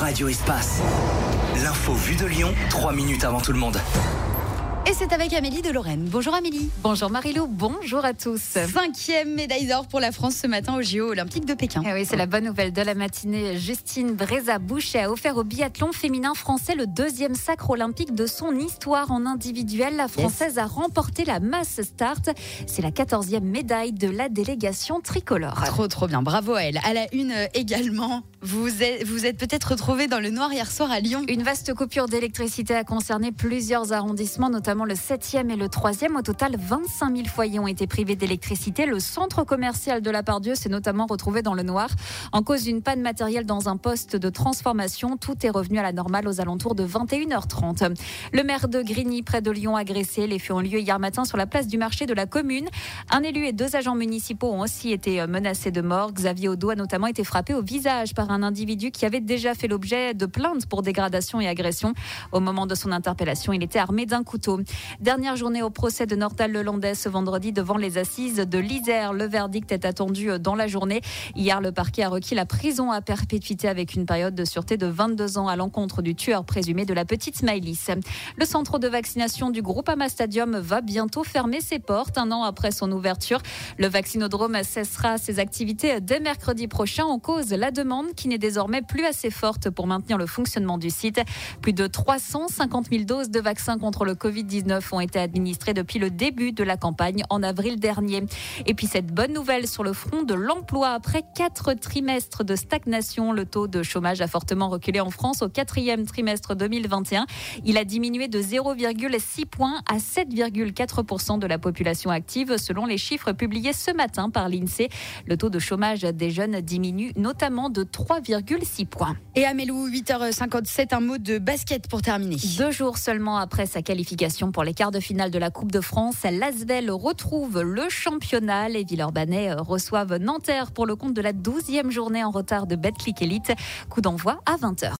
Radio Espace. L'info vue de Lyon, 3 minutes avant tout le monde. Et c'est avec Amélie de Lorraine. Bonjour Amélie. Bonjour Marilou, bonjour à tous. 5e médaille d'or pour la France ce matin aux JO Olympiques de Pékin. Eh oui, c'est la bonne nouvelle de la matinée. Justine Bréza-Boucher a offert au biathlon féminin français le 2e sacre olympique de son histoire en individuel. La Française a remporté la mass start. C'est la 14e médaille de la délégation tricolore. Trop bien, bravo à elle. À la une également, vous êtes peut-être retrouvés dans le noir hier soir à Lyon. Une vaste coupure d'électricité a concerné plusieurs arrondissements, notamment le 7e et le 3e. Au total, 25 000 foyers ont été privés d'électricité. Le centre commercial de la Part-Dieu s'est notamment retrouvé dans le noir en cause d'une panne matérielle dans un poste de transformation. Tout est revenu à la normale aux alentours de 21h30. Le maire de Grigny, près de Lyon, agressé. Les faits ont lieu hier matin sur la place du marché de la commune. Un élu et 2 agents municipaux ont aussi été menacés de mort. Xavier Audoux a notamment été frappé au visage par un individu qui avait déjà fait l'objet de plaintes pour dégradation et agression. Au moment de son interpellation, il était armé d'un couteau. Dernière journée au procès de Nordal-Lelandais ce vendredi devant les assises de l'Isère. Le verdict est attendu dans la journée. Hier, le parquet a requis la prison à perpétuité avec une période de sûreté de 22 ans à l'encontre du tueur présumé de la petite Maëlys. Le centre de vaccination du Groupama Stadium va bientôt fermer ses portes 1 an après son ouverture. Le vaccinodrome cessera ses activités dès mercredi prochain en cause la demande qui n'est désormais plus assez forte pour maintenir le fonctionnement du site. Plus de 350 000 doses de vaccins contre le Covid-19 ont été administrées depuis le début de la campagne en avril dernier. Et puis cette bonne nouvelle sur le front de l'emploi. Après 4 trimestres de stagnation, le taux de chômage a fortement reculé en France au 4e trimestre 2021. Il a diminué de 0,6 points à 7,4% de la population active selon les chiffres publiés ce matin par l'INSEE. Le taux de chômage des jeunes diminue notamment de 3,6 points. Et Amélou, 8h57, un mot de basket pour terminer. 2 jours seulement après sa qualification pour les quarts de finale de la Coupe de France, l'Asvel retrouve le championnat. Les Villeurbanais reçoivent Nanterre pour le compte de la 12e journée en retard de Betclic Elite. Coup d'envoi à 20h.